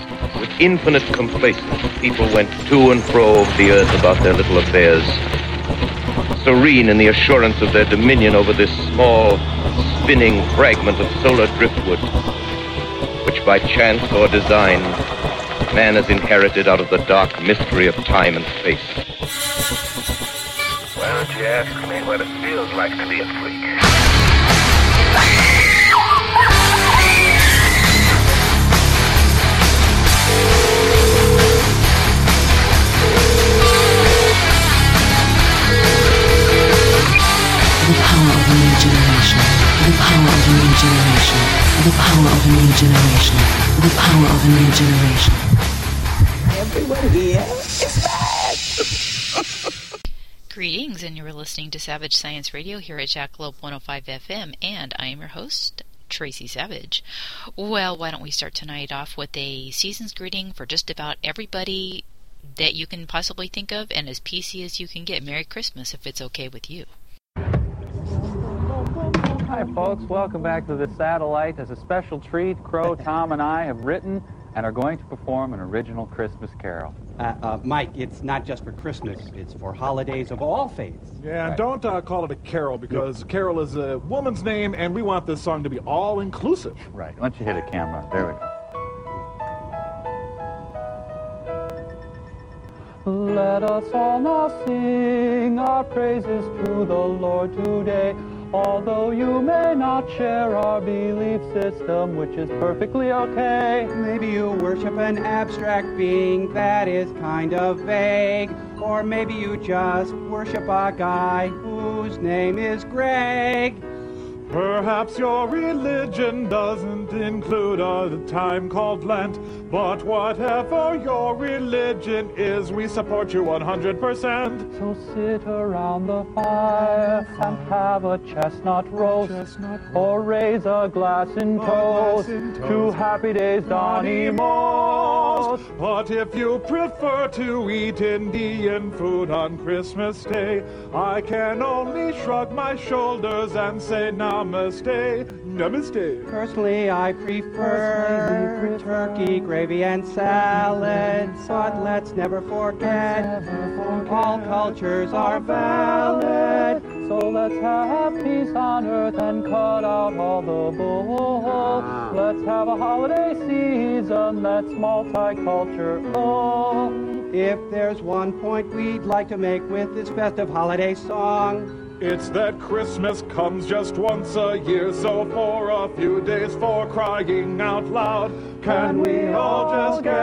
With infinite complacence, people went to and fro over the earth about their little affairs, serene in the assurance of their dominion over this small, spinning fragment of solar driftwood, which by chance or design, man has inherited out of the dark mystery of time and space. Why don't you ask me what it feels like to be a freak? The power of a new generation. The power of a new generation. The power of a new generation. The power of a new generation. Everyone here is bad. Greetings, and you're listening to Savage Science Radio here at Jackalope 105 FM, and I am your host, Tracy Savage. Well, why don't we start tonight off with a season's greeting for just about everybody that you can possibly think of, and as PC as you can get. Merry Christmas, if it's okay with you. Hi folks, welcome back to the Satellite. As a special treat, Crow, Tom, and I have written and are going to perform an original Christmas carol. Mike, it's not just for Christmas, it's for holidays of all faiths. Yeah, Right. don't call it a carol, because carol is a woman's name, and we want this song to be all-inclusive. Right, why don't you hit a camera? There we go. Let us all now sing our praises to the Lord today. Although you may not share our belief system, which is perfectly okay. Maybe you worship an abstract being that is kind of vague. Or maybe you just worship a guy whose name is Greg. Perhaps your religion doesn't include a time called Lent, but whatever your religion is, we support you 100%. So sit around the fire and have a chestnut roast, or raise a glass in toast to Happy Days Donny Most. But if you prefer to eat Indian food on Christmas Day, I can only shrug my shoulders and say namaste, namaste. Personally, I prefer turkey, gravy, and salad. But let's never forget, all cultures are valid. So let's have peace on earth and cut out all the bull. Let's have a holiday season that's multicultural. If there's one point we'd like to make with this festive holiday song, It's that Christmas comes just once a year, so for a few days, for crying out loud, can we all just get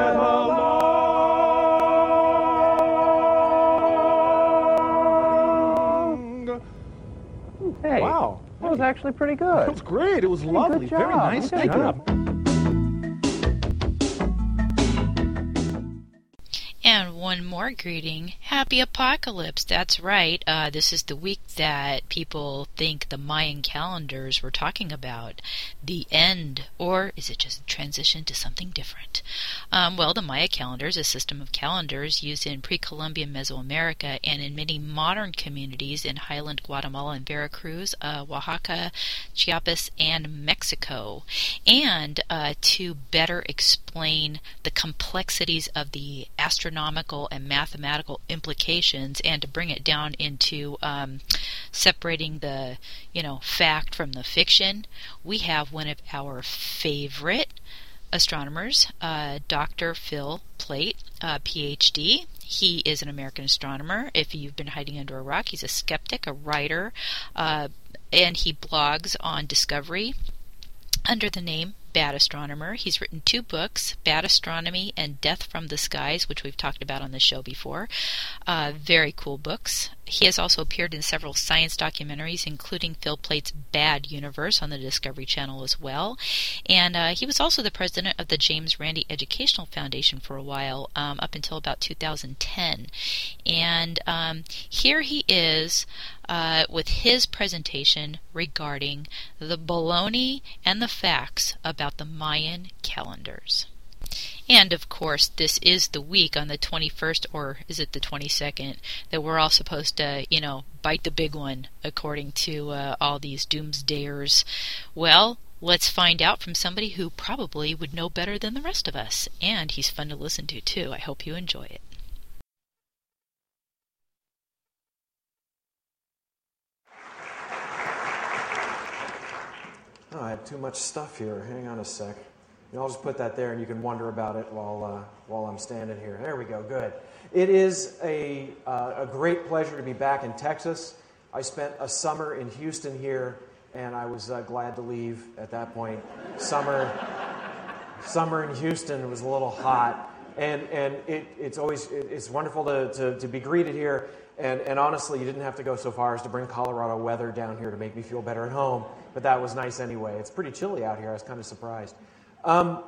along? Hey, Wow. that was actually pretty It good. was great. It was lovely. Good Very job. nice Thank job. And one more greeting. Happy Apocalypse. That's right. This is the week that people think the Mayan calendars were talking about. The end. Or is it just a transition to something different? Well, the Maya calendar is a system of calendars used in pre-Columbian Mesoamerica and in many modern communities in highland Guatemala and Veracruz, Oaxaca, Chiapas, and Mexico. And to better explain the complexities of the astronomical and mathematical implications, and to bring it down into separating the fact from the fiction, we have one of our favorite astronomers, Dr. Phil Plait, PhD. He is an American astronomer. If you've been hiding under a rock, he's a skeptic, a writer, and he blogs on Discovery under the name Bad Astronomer. He's written 2 books, Bad Astronomy and Death from the Skies, which we've talked about on the show before. Very cool books. He has also appeared in several science documentaries, including Phil Plait's Bad Universe on the Discovery Channel as well. And he was also the president of the James Randi Educational Foundation for a while, up until about 2010. And here he is with his presentation regarding the baloney and the facts about the Mayan calendars. And of course, this is the week on the 21st, or is it the 22nd, that we're all supposed to, bite the big one, according to all these doomsdayers. Well, Let's find out from somebody who probably would know better than the rest of us. And he's fun to listen to, too. I hope you enjoy it. Oh, I have too much stuff here. Hang on a sec. I'll just put that there, and you can wonder about it while I'm standing here. There we go. Good. It is a great pleasure to be back in Texas. I spent a summer in Houston here, and I was glad to leave at that point. Summer in Houston was a little hot, and it's wonderful to be greeted here. And honestly, you didn't have to go so far as to bring Colorado weather down here to make me feel better at home, but that was nice anyway. It's pretty chilly out here. I was kind of surprised. When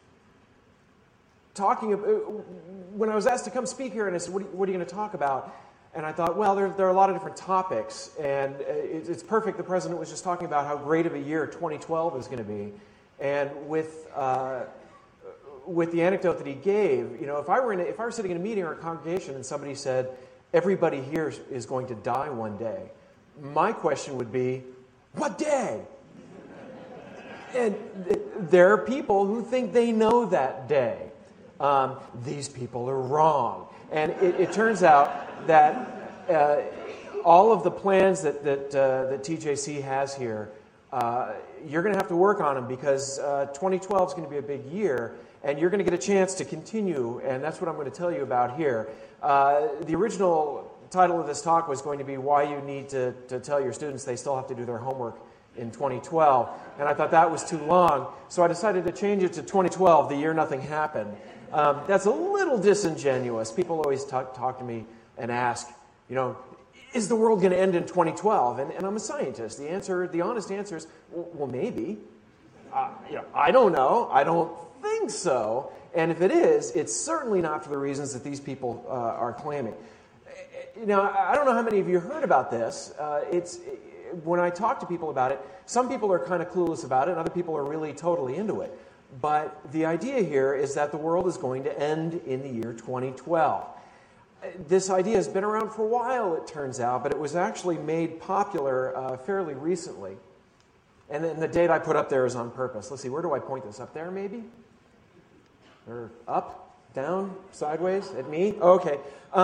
I was asked to come speak here, and I said, what are you going to talk about? And I thought, well, there are a lot of different topics, and it's perfect. The president was just talking about how great of a year 2012 is going to be. And with the anecdote that he gave, if I were sitting in a meeting or a congregation and somebody said, everybody here is going to die one day, my question would be, what day? And there are people who think they know that day. These people are wrong. And it turns out that all of the plans that TJC has here, you're going to have to work on them because 2012 is going to be a big year, and you're going to get a chance to continue, and that's what I'm going to tell you about here. The original title of this talk was going to be why you need to tell your students they still have to do their homework in 2012, and I thought that was too long, so I decided to change it to 2012, the year nothing happened. That's a little disingenuous. People always talk to me and ask, is the world going to end in 2012? And I'm a scientist. The honest answer is, well, maybe. I don't know. I don't think so. And if it is, it's certainly not for the reasons that these people are claiming. I don't know how many of you heard about this. When I talk to people about it, some people are kind of clueless about it, and other people are really totally into it. But the idea here is that the world is going to end in the year 2012. This idea has been around for a while, it turns out, but it was actually made popular fairly recently. And then the date I put up there is on purpose. Let's see, where do I point this? Up there, maybe? Or up, down, sideways, at me? Okay.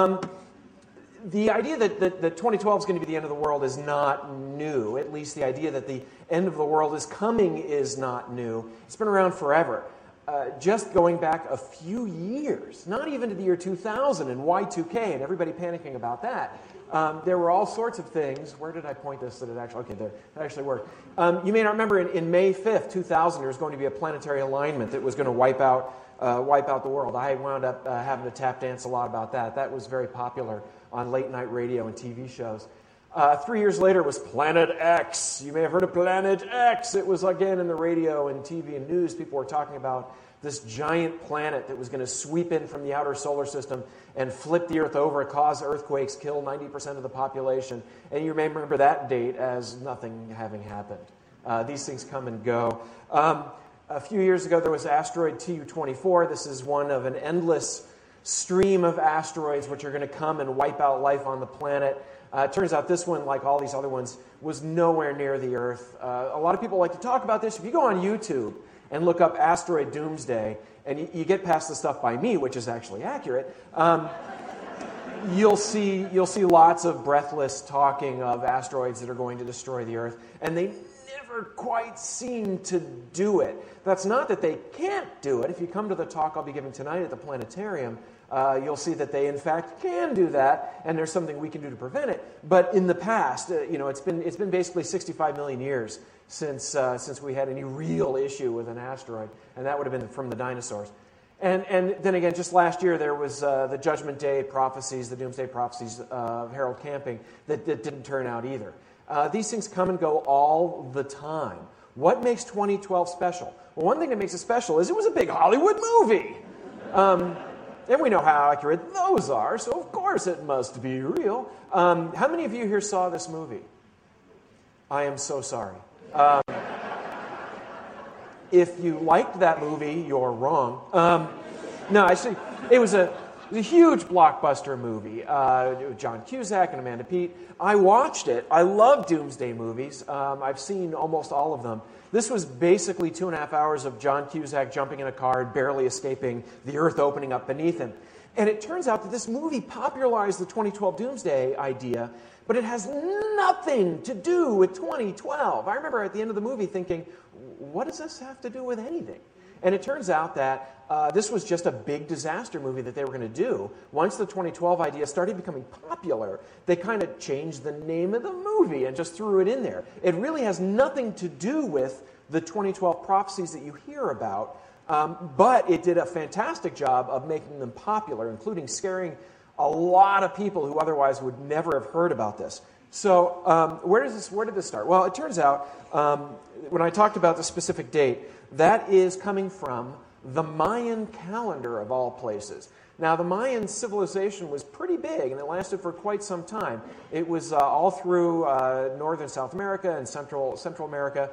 The idea that 2012 is going to be the end of the world is not new. At least the idea that the end of the world is coming is not new. It's been around forever. Just going back a few years, not even to the year 2000 and Y2K and everybody panicking about that. There were all sorts of things. Where did I point this that it actually, okay, there, that actually worked. You may not remember in May 5th, 2000, there was going to be a planetary alignment that was going to wipe out the world. I wound up having to tap dance a lot about that. That was very popular on late night radio and TV shows. 3 years later was Planet X. You may have heard of Planet X. It was again in the radio and TV and news. People were talking about this giant planet that was going to sweep in from the outer solar system and flip the Earth over, cause earthquakes, kill 90% of the population. And you may remember that date as nothing having happened. These things come and go. A few years ago, there was asteroid TU-24. This is one of an endless stream of asteroids which are going to come and wipe out life on the planet. It turns out this one, like all these other ones, was nowhere near the Earth. A lot of people like to talk about this. If you go on YouTube and look up asteroid doomsday, and you get past the stuff by me, which is actually accurate, you'll see lots of breathless talking of asteroids that are going to destroy the Earth, and they never quite seem to do it. That's not that they can't do it. If you come to the talk I'll be giving tonight at the planetarium, you'll see that they in fact can do that, and there's something we can do to prevent it. But in the past, it's been basically 65 million years since we had any real issue with an asteroid, and that would have been from the dinosaurs. And then again, just last year there was the Judgment Day prophecies, the Doomsday prophecies of Harold Camping that didn't turn out either. These things come and go all the time. What makes 2012 special? Well, one thing that makes it special is it was a big Hollywood movie. And we know how accurate those are, so of course it must be real. How many of you here saw this movie? I am so sorry. If you liked that movie, you're wrong. No, actually, it was It was a huge blockbuster movie. With John Cusack and Amanda Peet. I watched it. I love Doomsday movies. I've seen almost all of them. This was basically 2.5 hours of John Cusack jumping in a car and barely escaping the earth opening up beneath him. And it turns out that this movie popularized the 2012 Doomsday idea, but it has nothing to do with 2012. I remember at the end of the movie thinking, what does this have to do with anything? And it turns out that this was just a big disaster movie that they were going to do. Once the 2012 idea started becoming popular, they kind of changed the name of the movie and just threw it in there. It really has nothing to do with the 2012 prophecies that you hear about, but it did a fantastic job of making them popular, including scaring a lot of people who otherwise would never have heard about this. So where did this start? Well, it turns out, when I talked about the specific date, that is coming from the Mayan calendar of all places. Now, the Mayan civilization was pretty big, and it lasted for quite some time. It was all through northern South America and Central America,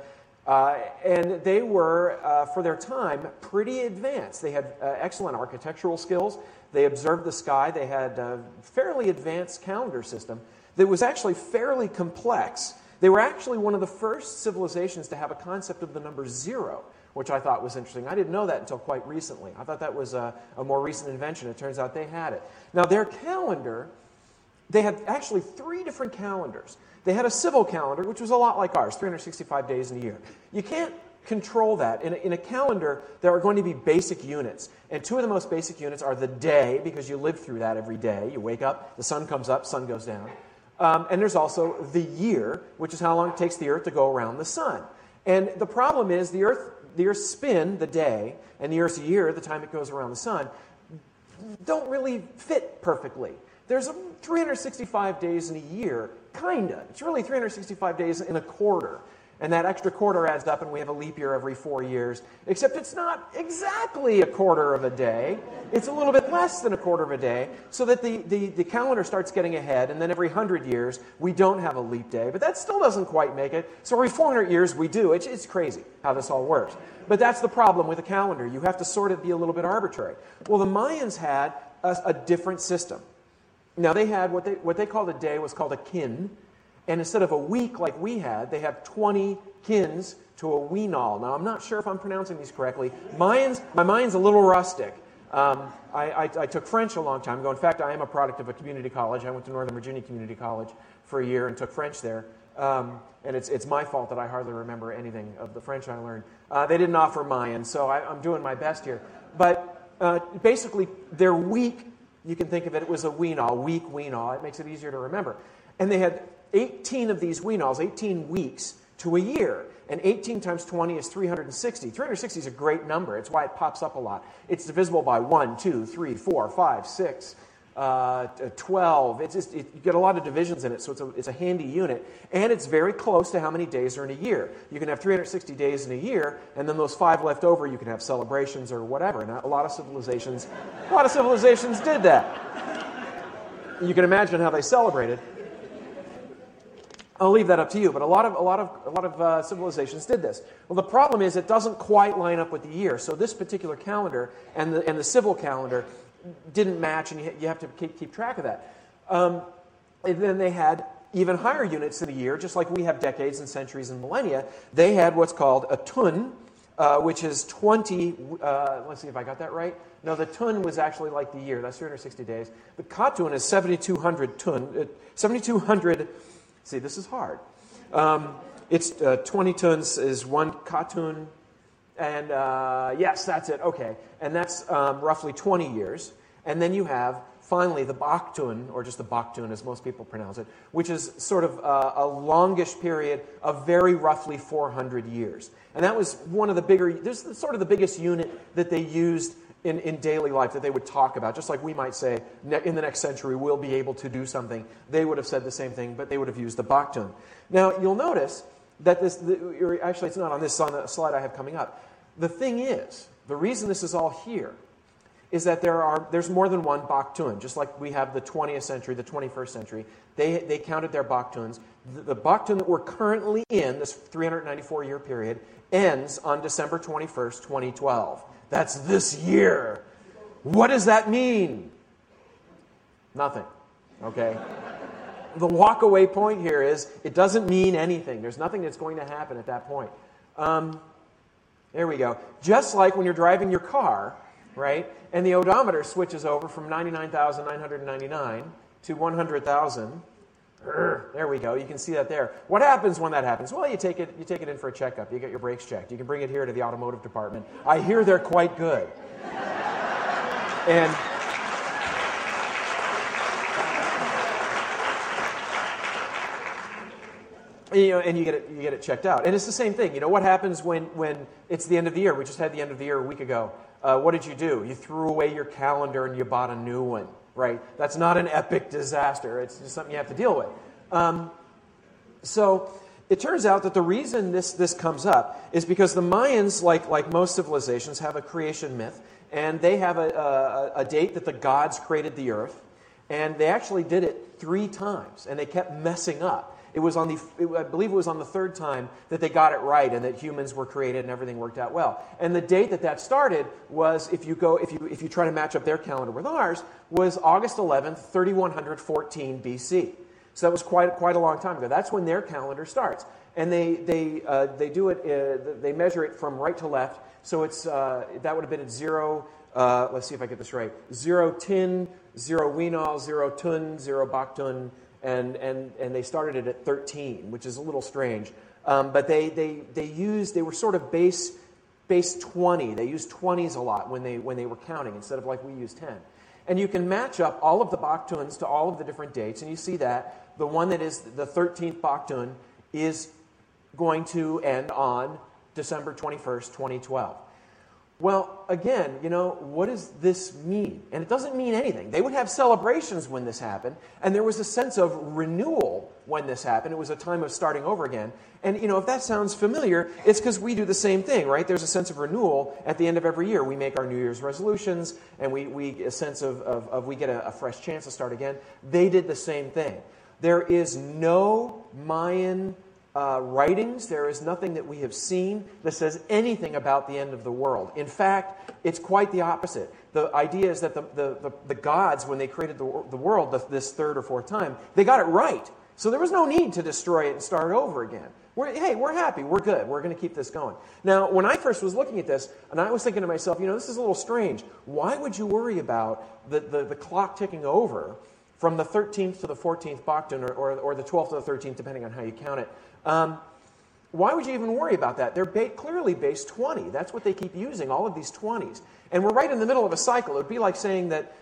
and they were, for their time, pretty advanced. They had excellent architectural skills. They observed the sky. They had a fairly advanced calendar system that was actually fairly complex. They were actually one of the first civilizations to have a concept of the number 0, which I thought was interesting. I didn't know that until quite recently. I thought that was a more recent invention. It turns out they had it. Now, their calendar, they had actually 3 different calendars. They had a civil calendar, which was a lot like ours, 365 days in a year. You can't control that. In a calendar, there are going to be basic units. And 2 of the most basic units are the day, because you live through that every day. You wake up, the sun comes up, sun goes down. And there's also the year, which is how long it takes the Earth to go around the sun. And the problem is the Earth's spin, the day, and the Earth's year, the time it goes around the sun, don't really fit perfectly. There's 365 days in a year, kinda. It's really 365 days in a quarter. And that extra quarter adds up, and we have a leap year every 4 years. Except it's not exactly a quarter of a day. It's a little bit less than a quarter of a day, so that the calendar starts getting ahead, and then every 100 years, we don't have a leap day. But that still doesn't quite make it. So every 400 years, we do. It's crazy how this all works. But that's the problem with a calendar. You have to sort of be a little bit arbitrary. Well, the Mayans had a different system. Now, they had what they called a day was called a kin. And instead of a week like we had, they have 20 kins to a weenal. Now, I'm not sure if I'm pronouncing these correctly. My mind's a little rustic. I took French a long time ago. In fact, I am a product of a community college. I went to Northern Virginia Community College for a year and took French there. And it's my fault that I hardly remember anything of the French I learned. They didn't offer Mayan, so I'm doing my best here. But basically, their week, you can think of it, was a weenal, week weenal. It makes it easier to remember. And they had 18 of these weenals, 18 weeks to a year. And 18 times 20 is 360. 360 is a great number. It's why it pops up a lot. It's divisible by 1, 2, 3, 4, 5, 6, 12. You get a lot of divisions in it, so it's a handy unit. And it's very close to how many days are in a year. You can have 360 days in a year, and then those 5 left over, you can have celebrations or whatever. And a lot of civilizations did that. You can imagine how they celebrated. I'll leave that up to you, but a lot of civilizations did this. Well, the problem is it doesn't quite line up with the year. So this particular calendar and the civil calendar didn't match, and you have to keep track of that. And then they had even higher units in a year, just like we have decades and centuries and millennia. They had what's called a tun, which is 20. Let's see if I got that right. No, the tun was actually like the year. That's 360 days. The katun is 7,200 tun. 7,200. See, this is hard. It's 20 tuns is 1 katun, and yes, that's it. Okay, and that's roughly 20 years. And then you have finally the baktun, or just the baktun, as most people pronounce it, which is sort of a longish period of very roughly 400 years. And that was one of the bigger. This is sort of the biggest unit that they used in daily life that they would talk about. Just like we might say, in the next century, we'll be able to do something. They would have said the same thing, but they would have used the baktun. Now, you'll notice that actually, it's not on this, on the slide I have coming up. The thing is, the reason this is all here is that there's more than one baktun. Just like we have the 20th century, the 21st century, they counted their baktuns. The baktun that we're currently in, this 394-year period, ends on December 21st, 2012. That's this year. What does that mean? Nothing. Okay? The walk-away point here is it doesn't mean anything. There's nothing that's going to happen at that point. There we go. Just like when you're driving your car, right, and the odometer switches over from 99,999 to 100,000. There we go. You can see that there. What happens when that happens? Well, you take it in for a checkup. You get your brakes checked. You can bring it here to the automotive department. I hear they're quite good. And and you get it checked out. And it's the same thing. What happens when it's the end of the year? We just had the end of the year a week ago. What did you do? You threw away your calendar and you bought a new one, right? That's not an epic disaster. It's just something you have to deal with. So it turns out that the reason this comes up is because the Mayans, like most civilizations, have a creation myth, and they have a date that the gods created the earth, and they actually did it 3 times, and they kept messing up. I believe it was on the 3rd time that they got it right and that humans were created and everything worked out well. And the date that started was, if you try to match up their calendar with ours, was August 11th, 3114 BC. So that was quite a long time ago. That's when their calendar starts. And they do it. They measure it from right to left. So it's that would have been at 0. Let's see if I get this right. 0 Tin, 0 Winal, 0 Tun, 0 Baktun. And they started it at 13, which is a little strange. But they were sort of base 20. They used 20s a lot when they were counting instead of like we use 10. And you can match up all of the Baktuns to all of the different dates, and you see that the one that is the 13th Baktun is going to end on December 21st, 2012. Well, again, what does this mean? And it doesn't mean anything. They would have celebrations when this happened, and there was a sense of renewal when this happened. It was a time of starting over again. And, if that sounds familiar, it's because we do the same thing, right? There's a sense of renewal at the end of every year. We make our New Year's resolutions, and we a sense of we get a fresh chance to start again. They did the same thing. There is no Mayan writings. There is nothing that we have seen that says anything about the end of the world. In fact, it's quite the opposite. The idea is that the gods, when they created the world this 3rd or 4th time, they got it right. So there was no need to destroy it and start over again. We're happy. We're good. We're going to keep this going. Now, when I first was looking at this, and I was thinking to myself, this is a little strange. Why would you worry about the clock ticking over from the 13th to the 14th Baktun, or the 12th to the 13th, depending on how you count it? Why would you even worry about that? They're clearly base 20. That's what they keep using, all of these 20s. And we're right in the middle of a cycle. It would be like saying that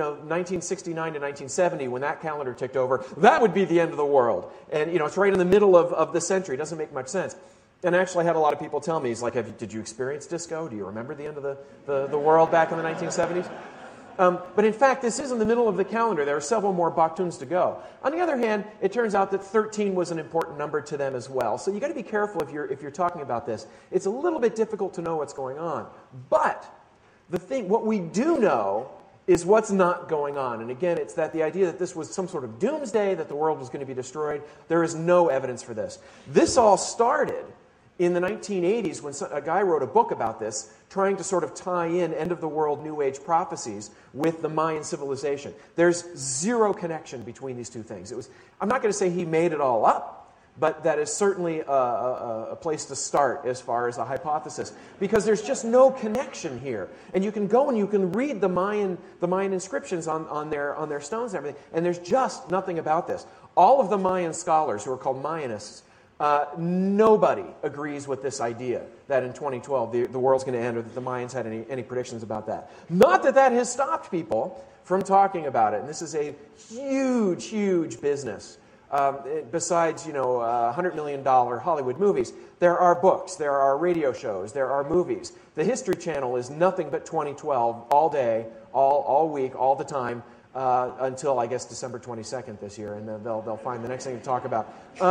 1969 to 1970, when that calendar ticked over, that would be the end of the world. And, it's right in the middle of the century. It doesn't make much sense. And actually, I had a lot of people tell me, did you experience disco? Do you remember the end of the world back in the 1970s? But in fact, this is in the middle of the calendar. There are several more Baktuns to go. On the other hand, it turns out that 13 was an important number to them as well. So you've got to be careful if you're talking about this. It's a little bit difficult to know what's going on. But what we do know is what's not going on. And again, it's that the idea that this was some sort of doomsday, that the world was going to be destroyed. There is no evidence for this. This all started in the 1980s when a guy wrote a book about this, trying to sort of tie in end-of-the-world New Age prophecies with the Mayan civilization. There's zero connection between these two things. I'm not going to say he made it all up, but that is certainly a place to start as far as a hypothesis, because there's just no connection here. And you can go and you can read the Mayan inscriptions on their stones and everything, and there's just nothing about this. All of the Mayan scholars, who are called Mayanists, nobody agrees with this idea that in 2012 the world's going to end, or that the Mayans had any predictions about that. Not that has stopped people from talking about it. And this is a huge, huge business. Besides, $100 million Hollywood movies, there are books, there are radio shows, there are movies. The History Channel is nothing but 2012 all day, all week, all the time, until, I guess, December 22nd this year, and then they'll find the next thing to talk about.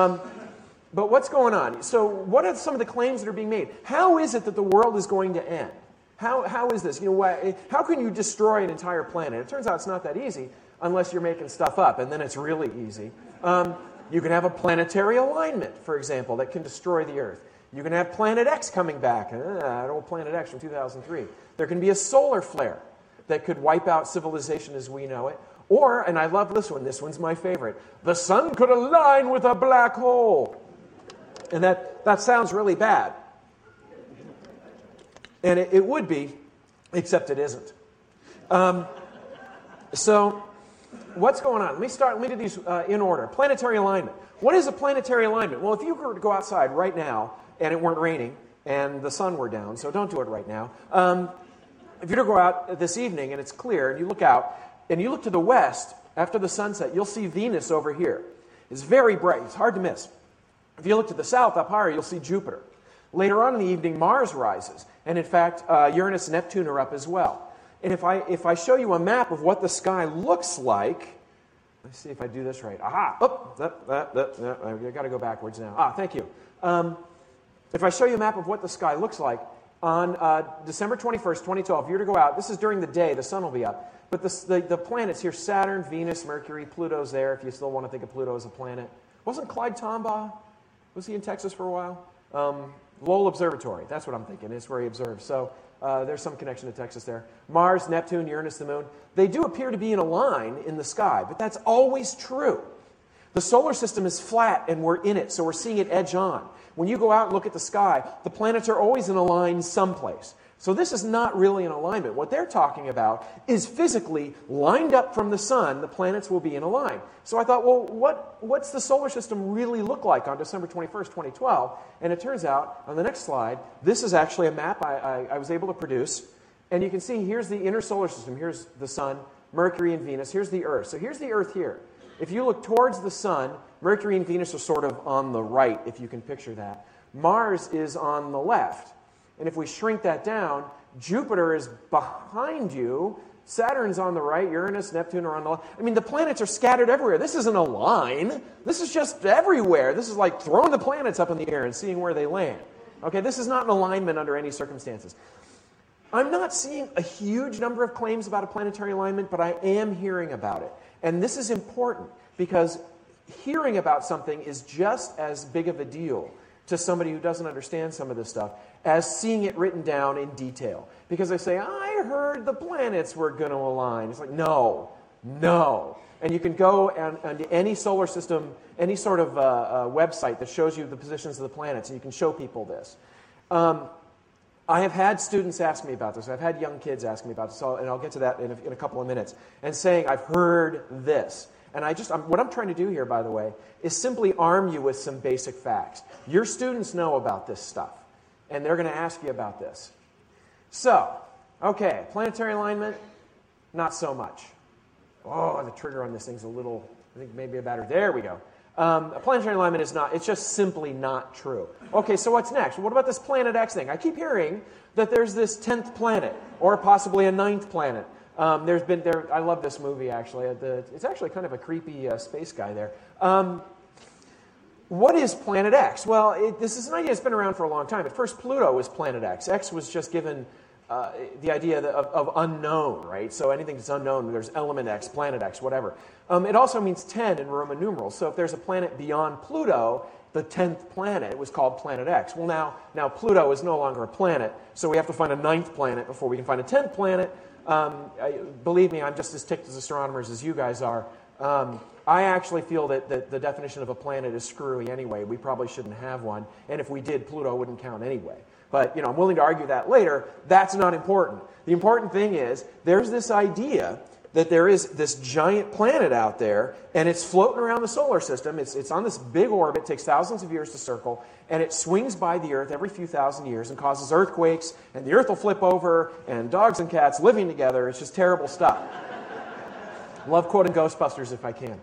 But what's going on? So what are some of the claims that are being made? How is it that the world is going to end? How is this? How can you destroy an entire planet? It turns out it's not that easy unless you're making stuff up, and then it's really easy. You can have a planetary alignment, for example, that can destroy the Earth. You can have Planet X coming back. Old Planet X from 2003. There can be a solar flare that could wipe out civilization as we know it. Or, and I love this one's my favorite, the sun could align with a black hole. And that sounds really bad. And it would be, except it isn't. So, what's going on? Let me do these in order. Planetary alignment. What is a planetary alignment? Well, if you were to go outside right now, and it weren't raining, and the sun were down, so don't do it right now. If you were to go out this evening, and it's clear, and you look out, and you look to the west, after the sunset, you'll see Venus over here. It's very bright. It's hard to miss. If you look to the south, up higher, you'll see Jupiter. Later on in the evening, Mars rises. And in fact, Uranus and Neptune are up as well. And if I show you a map of what the sky looks like, let's see if I do this right. Aha! I got to go backwards now. Thank you. If I show you a map of what the sky looks like, on December 21st, 2012, if you were to go out, this is during the day, the sun will be up. But the planets here, Saturn, Venus, Mercury, Pluto's there, if you still want to think of Pluto as a planet. Wasn't Clyde Tombaugh, was he in Texas for a while? Lowell Observatory, that's what I'm thinking, it's where he observes. So there's some connection to Texas there. Mars, Neptune, Uranus, the moon. They do appear to be in a line in the sky, but that's always true. The solar system is flat and we're in it, so we're seeing it edge on. When you go out and look at the sky, the planets are always in a line someplace. So this is not really an alignment. What they're talking about is physically lined up from the sun, the planets will be in a line. So I thought, well, what's the solar system really look like on December 21st, 2012? And it turns out, on the next slide, this is actually a map I was able to produce. And you can see here's the inner solar system. Here's the sun, Mercury and Venus. Here's the Earth. So here's the Earth here. If you look towards the sun, Mercury and Venus are sort of on the right, if you can picture that. Mars is on the left. And if we shrink that down, Jupiter is behind you, Saturn's on the right, Uranus, Neptune are on the left. I mean, the planets are scattered everywhere. This isn't a line. This is just everywhere. This is like throwing the planets up in the air and seeing where they land. Okay, this is not an alignment under any circumstances. I'm not seeing a huge number of claims about a planetary alignment, but I am hearing about it. And this is important because hearing about something is just as big of a deal to somebody who doesn't understand some of this stuff as seeing it written down in detail. Because they say, I heard the planets were going to align. It's like, no. And you can go on any solar system, any sort of website that shows you the positions of the planets, and you can show people this. I have had students ask me about this. I've had young kids ask me about this, and I'll get to that in a couple of minutes, and saying, I've heard this. And what I'm trying to do here, by the way, is simply arm you with some basic facts. Your students know about this stuff, and they're going to ask you about this. So, okay, planetary alignment, not so much. Oh, the trigger on this thing's a little, I think maybe a battery. There we go. A planetary alignment is not, it's just simply not true. Okay, so what's next? What about this Planet X thing? I keep hearing that there's this 10th planet, or possibly a 9th planet. I love this movie, actually. It's actually kind of a creepy space guy there. What is Planet X? Well, this is an idea that's been around for a long time. At first, Pluto was Planet X. X was just given the idea of unknown, right? So anything that's unknown, there's element X, planet X, whatever. It also means 10 in Roman numerals. So if there's a planet beyond Pluto, the 10th planet was called Planet X. Well, now Pluto is no longer a planet, so we have to find a 9th planet before we can find a 10th planet. Believe me, I'm just as ticked as astronomers as you guys are. I actually feel that the definition of a planet is screwy anyway. We probably shouldn't have one. And if we did, Pluto wouldn't count anyway. But, I'm willing to argue that later. That's not important. The important thing is there's this idea that there is this giant planet out there, and it's floating around the solar system. It's on this big orbit, takes thousands of years to circle, and it swings by the Earth every few thousand years and causes earthquakes, and the Earth will flip over, and dogs and cats living together. It's just terrible stuff. Love quoting Ghostbusters if I can.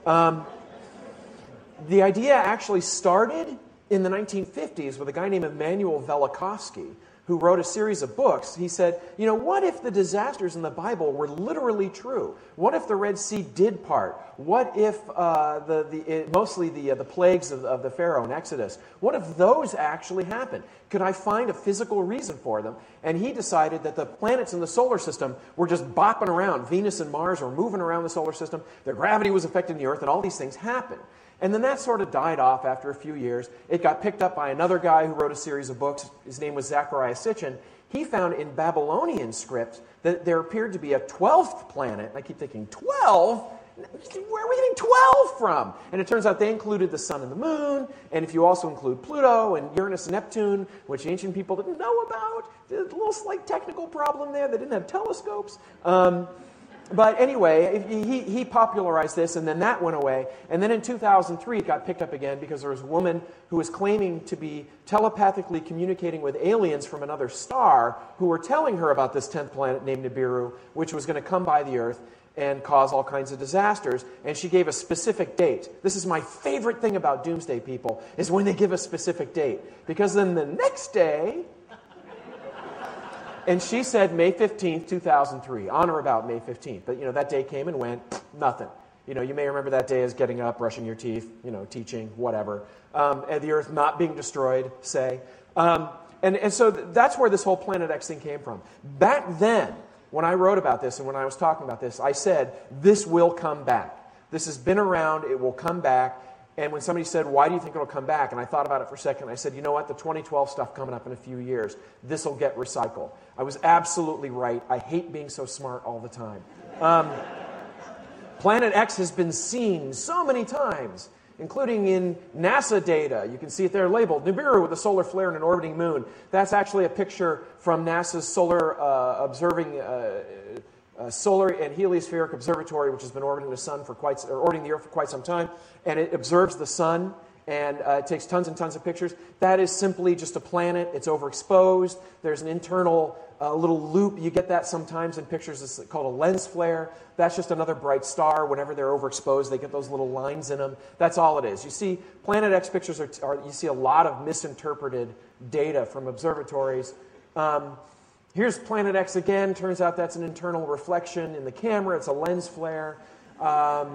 The idea actually started in the 1950s with a guy named Immanuel Velikovsky, who wrote a series of books. He said, what if the disasters in the Bible were literally true? What if the Red Sea did part? What if mostly the plagues of the Pharaoh in Exodus, what if those actually happened? Could I find a physical reason for them? And he decided that the planets in the solar system were just bopping around. Venus and Mars were moving around the solar system. Their gravity was affecting the Earth, and all these things happened. And then that sort of died off after a few years. It got picked up by another guy who wrote a series of books. His name was Zecharia Sitchin. He found in Babylonian script that there appeared to be a 12th planet. I keep thinking, 12? Where are we getting 12 from? And it turns out they included the sun and the moon, and if you also include Pluto and Uranus and Neptune, which ancient people didn't know about, there's a little slight technical problem there. They didn't have telescopes. But anyway, he popularized this, and then that went away. And then in 2003, it got picked up again because there was a woman who was claiming to be telepathically communicating with aliens from another star who were telling her about this 10th planet named Nibiru, which was going to come by the Earth and cause all kinds of disasters. And she gave a specific date. This is my favorite thing about doomsday people, is when they give a specific date. Because then the next day... And she said May 15th, 2003, on or about May 15th. But, that day came and went, nothing. You may remember that day as getting up, brushing your teeth, teaching, whatever. And the Earth not being destroyed, say. And so that's where this whole Planet X thing came from. Back then, when I wrote about this and when I was talking about this, I said, this will come back. This has been around, it will come back. And when somebody said, why do you think it'll come back? And I thought about it for a second. I said, you know what? The 2012 stuff coming up in a few years, this will get recycled. I was absolutely right. I hate being so smart all the time. Planet X has been seen so many times, including in NASA data. You can see it there labeled, Nibiru with a solar flare and an orbiting moon. That's actually a picture from NASA's solar Solar and Heliospheric Observatory, which has been orbiting the sun orbiting the Earth for quite some time, and it observes the sun, and it takes tons and tons of pictures. That is simply just a planet. It's overexposed. There's an internal little loop. You get that sometimes in pictures. It's called a lens flare. That's just another bright star. Whenever they're overexposed, they get those little lines in them. That's all it is. You see, Planet X pictures you see a lot of misinterpreted data from observatories. Here's Planet X again. Turns out that's an internal reflection in the camera. It's a lens flare. I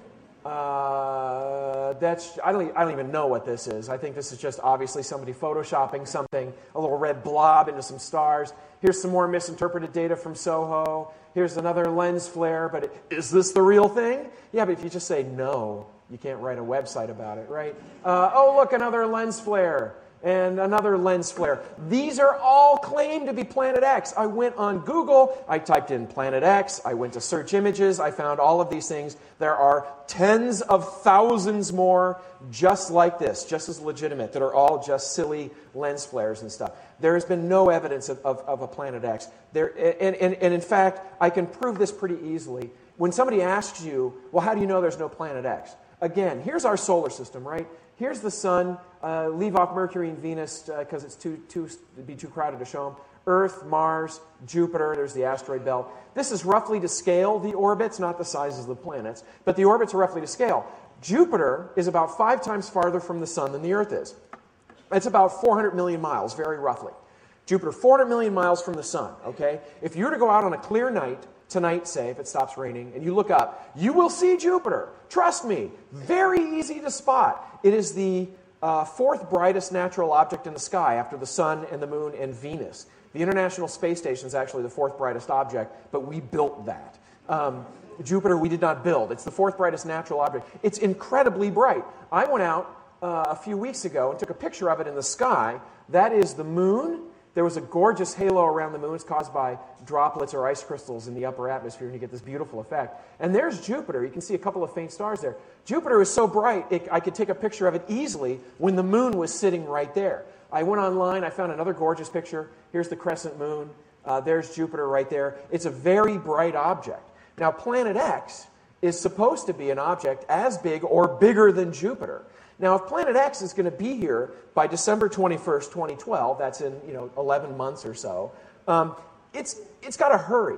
don't even know what this is. I think this is just obviously somebody photoshopping something, a little red blob into some stars. Here's some more misinterpreted data from SOHO. Here's another lens flare, but is this the real thing? Yeah, but if you just say no, you can't write a website about it, right? Oh, look, another lens flare. And another lens flare. These are all claimed to be Planet X. I went on Google, I typed in Planet X, I went to search images, I found all of these things. There are tens of thousands more just like this, just as legitimate, that are all just silly lens flares and stuff. There has been no evidence of a Planet X. And in fact, I can prove this pretty easily. When somebody asks you, well, how do you know there's no Planet X? Again, here's our solar system, right? Here's the sun. Leave off Mercury and Venus because it'd be too crowded to show them. Earth, Mars, Jupiter, there's the asteroid belt. This is roughly to scale, the orbits, not the sizes of the planets, but the orbits are roughly to scale. Jupiter is about 5 times farther from the sun than the Earth is. It's about 400 million miles, very roughly. Jupiter, 400 million miles from the sun, okay? If you were to go out on a clear night, tonight, say, if it stops raining, and you look up, you will see Jupiter. Trust me, very easy to spot. It is the 4th brightest natural object in the sky after the sun and the moon and Venus. The International Space Station is actually the 4th brightest object, but we built that. Jupiter we did not build. It's the 4th brightest natural object. It's incredibly bright. I went out a few weeks ago and took a picture of it in the sky. That is the moon. There was a gorgeous halo around the moon. It's caused by droplets or ice crystals in the upper atmosphere, and you get this beautiful effect. And there's Jupiter. You can see a couple of faint stars there. Jupiter is so bright, I could take a picture of it easily when the moon was sitting right there. I went online. I found another gorgeous picture. Here's the crescent moon. There's Jupiter right there. It's a very bright object. Now, Planet X is supposed to be an object as big or bigger than Jupiter. Now, if Planet X is going to be here by December 21st, 2012, that's in 11 months or so, it's got to hurry.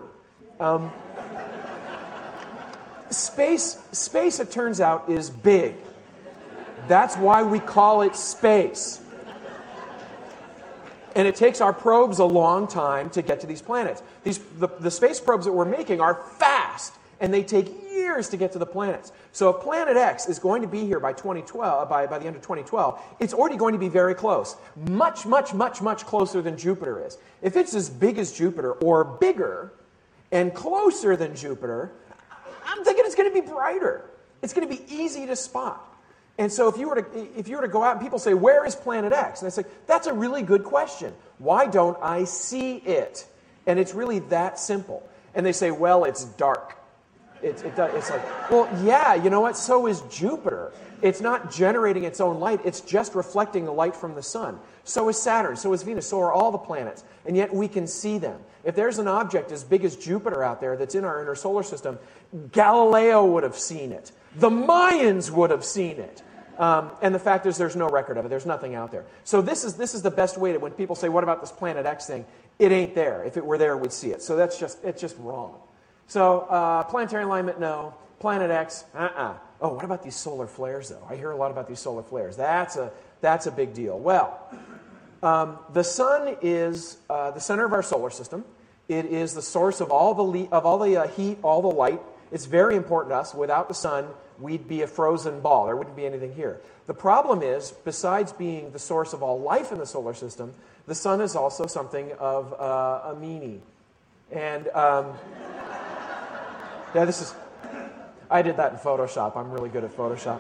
Space, it turns out, is big. That's why we call it space. And it takes our probes a long time to get to these planets. The space probes that we're making are fast, and they take years to get to the planets. So if Planet X is going to be here by 2012, by the end of 2012, it's already going to be very close. Much, much, much, much closer than Jupiter is. If it's as big as Jupiter, or bigger, and closer than Jupiter, I'm thinking it's going to be brighter. It's going to be easy to spot. And so if you were to go out and people say, where is Planet X? And I say, that's a really good question. Why don't I see it? And it's really that simple. And they say, well, it's dark. It's like, well, yeah, you know what? So is Jupiter. It's not generating its own light. It's just reflecting the light from the sun. So is Saturn. So is Venus. So are all the planets. And yet we can see them. If there's an object as big as Jupiter out there that's in our inner solar system, Galileo would have seen it. The Mayans would have seen it. And the fact is there's no record of it. There's nothing out there. So this is the best way to, when people say, what about this Planet X thing? It ain't there. If it were there, we'd see it. So it's just wrong. So planetary alignment, no. Planet X, Oh, what about these solar flares, though? I hear a lot about these solar flares. That's a big deal. Well, the sun is the center of our solar system. It is the source of all the heat, all the light. It's very important to us. Without the sun, we'd be a frozen ball. There wouldn't be anything here. The problem is, besides being the source of all life in the solar system, the sun is also something of a meanie. And I did that in Photoshop. I'm really good at Photoshop.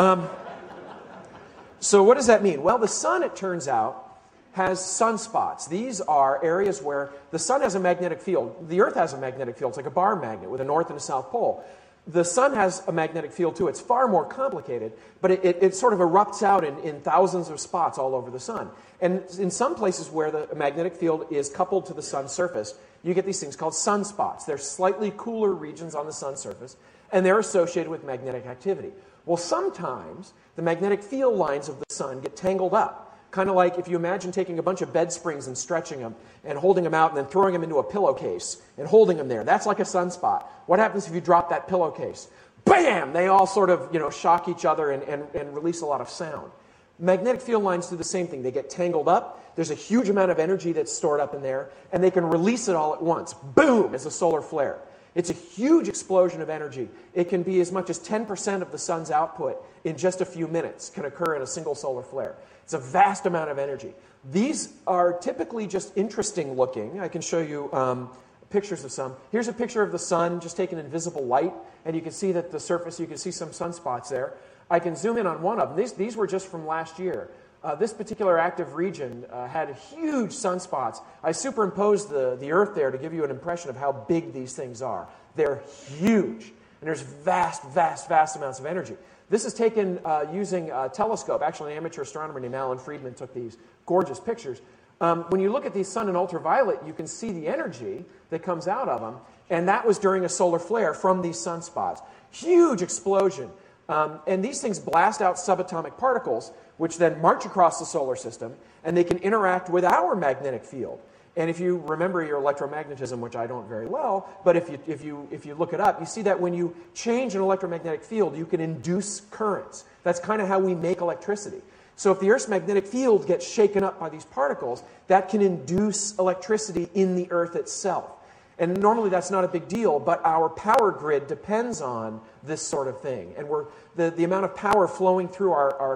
So what does that mean? Well, the sun, it turns out, has sunspots. These are areas where the sun has a magnetic field. The Earth has a magnetic field. It's like a bar magnet with a north and a south pole. The sun has a magnetic field too. It's far more complicated, but it sort of erupts out in thousands of spots all over the sun. And in some places where the magnetic field is coupled to the sun's surface, you get these things called sunspots. They're slightly cooler regions on the sun's surface, and they're associated with magnetic activity. Well, sometimes the magnetic field lines of the sun get tangled up. Kind of like if you imagine taking a bunch of bed springs and stretching them and holding them out and then throwing them into a pillowcase and holding them there. That's like a sunspot. What happens if you drop that pillowcase? Bam! They all sort of shock each other and release a lot of sound. Magnetic field lines do the same thing. They get tangled up. There's a huge amount of energy that's stored up in there, and they can release it all at once. Boom! As a solar flare. It's a huge explosion of energy. It can be as much as 10% of the sun's output in just a few minutes can occur in a single solar flare. It's a vast amount of energy. These are typically just interesting looking. I can show you pictures of some. Here's a picture of the sun just taken in visible light, and you can see that the surface, you can see some sunspots there. I can zoom in on one of them. These were just from last year. This particular active region had huge sunspots. I superimposed the Earth there to give you an impression of how big these things are. They're huge, and there's vast, vast, vast amounts of energy. This is taken using a telescope. Actually, an amateur astronomer named Alan Friedman took these gorgeous pictures. When you look at these sun and ultraviolet, you can see the energy that comes out of them, and that was during a solar flare from these sunspots. Huge explosion. And these things blast out subatomic particles, which then march across the solar system, and they can interact with our magnetic field. And if you remember your electromagnetism, which I don't very well, but if you look it up, you see that when you change an electromagnetic field, you can induce currents. That's kind of how we make electricity. So if the Earth's magnetic field gets shaken up by these particles, that can induce electricity in the Earth itself. And normally that's not a big deal, but our power grid depends on this sort of thing. And the amount of power flowing through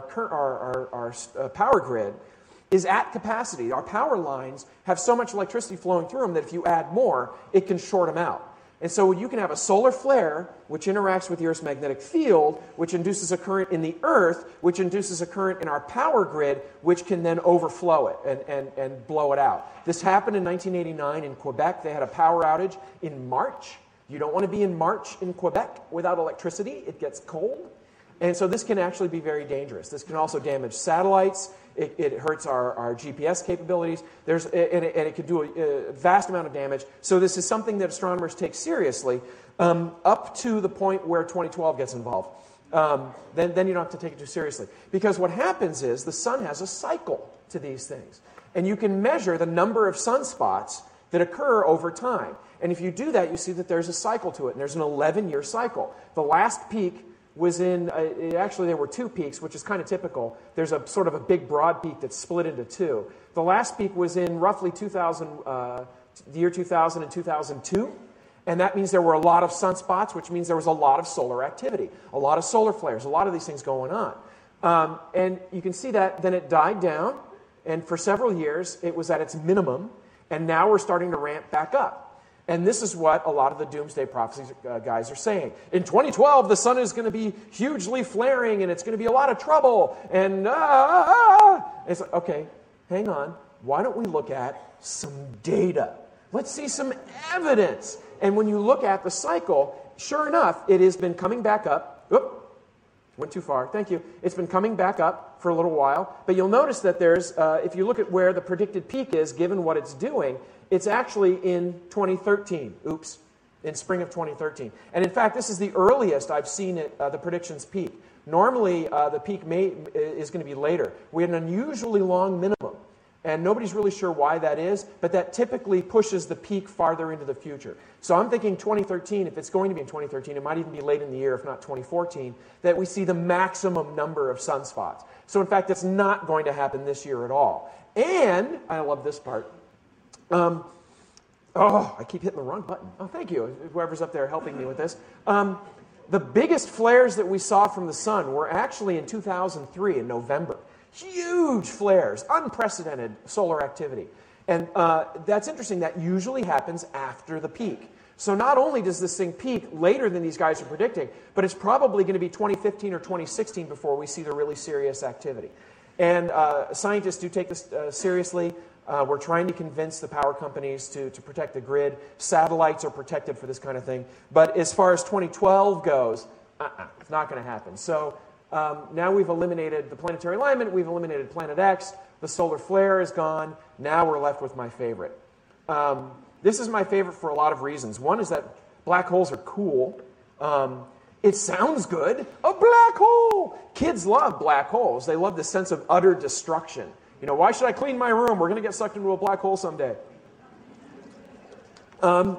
our power grid is at capacity. Our power lines have so much electricity flowing through them that if you add more, it can short them out. And so you can have a solar flare, which interacts with the Earth's magnetic field, which induces a current in the Earth, which induces a current in our power grid, which can then overflow it and blow it out. This happened in 1989 in Quebec. They had a power outage in March. You don't want to be in March in Quebec without electricity. It gets cold. And so this can actually be very dangerous. This can also damage satellites. It hurts our GPS capabilities. And it can do a vast amount of damage. So this is something that astronomers take seriously up to the point where 2012 gets involved. Then you don't have to take it too seriously. Because what happens is the sun has a cycle to these things. And you can measure the number of sunspots that occur over time. And if you do that, you see that there's a cycle to it. And there's an 11-year cycle. The last peak was in, actually there were two peaks, which is kind of typical. There's a sort of a big broad peak that's split into two. The last peak was in roughly the year 2000 and 2002. And that means there were a lot of sunspots, which means there was a lot of solar activity, a lot of solar flares, a lot of these things going on. And you can see that then it died down, and for several years it was at its minimum, and now we're starting to ramp back up. And this is what a lot of the doomsday prophecies guys are saying. In 2012, the sun is going to be hugely flaring, and it's going to be a lot of trouble. And it's like, okay, hang on. Why don't we look at some data? Let's see some evidence. And when you look at the cycle, sure enough, it has been coming back up. Oop, went too far. Thank you. It's been coming back up for a little while. But you'll notice that there's, if you look at where the predicted peak is, given what it's doing, it's actually in 2013. Oops. In spring of 2013. And in fact, this is the earliest I've seen it, the predictions peak. Normally, the peak is going to be later. We had an unusually long minimum. And nobody's really sure why that is, but that typically pushes the peak farther into the future. So I'm thinking 2013, if it's going to be in 2013, it might even be late in the year, if not 2014, that we see the maximum number of sunspots. So in fact, it's not going to happen this year at all. And, I love this part, I keep hitting the wrong button. Oh, thank you, whoever's up there helping me with this. The biggest flares that we saw from the sun were actually in 2003 in November. Huge flares, unprecedented solar activity. And that's interesting. That usually happens after the peak. So not only does this thing peak later than these guys are predicting, but it's probably going to be 2015 or 2016 before we see the really serious activity. And scientists do take this seriously. We're trying to convince the power companies to protect the grid. Satellites are protected for this kind of thing. But as far as 2012 goes, it's not going to happen. So now we've eliminated the planetary alignment, we've eliminated Planet X, the solar flare is gone, now we're left with my favorite. This is my favorite for a lot of reasons. One is that black holes are cool. It sounds good. A black hole! Kids love black holes. They love the sense of utter destruction. You know, why should I clean my room? We're going to get sucked into a black hole someday. And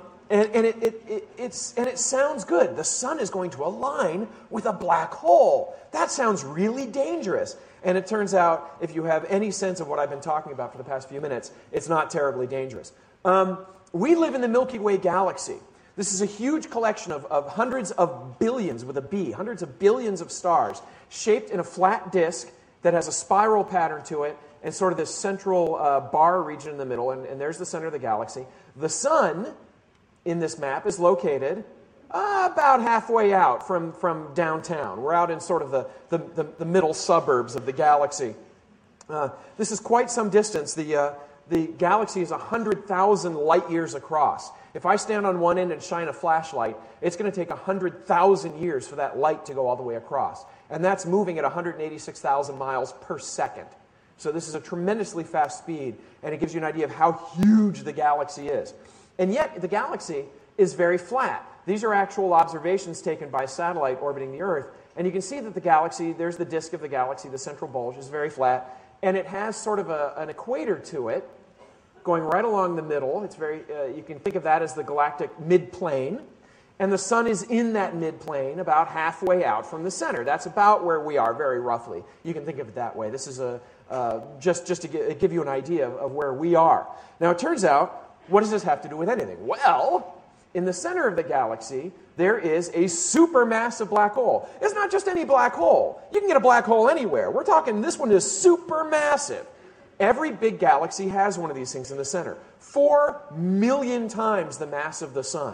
it sounds good. The sun is going to align with a black hole. That sounds really dangerous. And it turns out, if you have any sense of what I've been talking about for the past few minutes, it's not terribly dangerous. We live in the Milky Way galaxy. This is a huge collection of hundreds of billions, with a B, hundreds of billions of stars, shaped in a flat disk that has a spiral pattern to it, and sort of this central bar region in the middle, and there's the center of the galaxy. The sun in this map is located about halfway out from downtown. We're out in sort of the middle suburbs of the galaxy. This is quite some distance. The galaxy is 100,000 light years across. If I stand on one end and shine a flashlight, it's going to take 100,000 years for that light to go all the way across. And that's moving at 186,000 miles per second. So this is a tremendously fast speed, and it gives you an idea of how huge the galaxy is. And yet, the galaxy is very flat. These are actual observations taken by a satellite orbiting the Earth. And you can see that the galaxy, there's the disk of the galaxy, the central bulge is very flat. And it has sort of an equator to it, going right along the middle. It's very, you can think of that as the galactic midplane. And the sun is in that midplane about halfway out from the center. That's about where we are, very roughly. You can think of it that way. This is just to give you an idea of where we are. Now, it turns out, what does this have to do with anything? Well, in the center of the galaxy, there is a supermassive black hole. It's not just any black hole. You can get a black hole anywhere. We're talking, this one is supermassive. Every big galaxy has one of these things in the center. 4 million times the mass of the sun.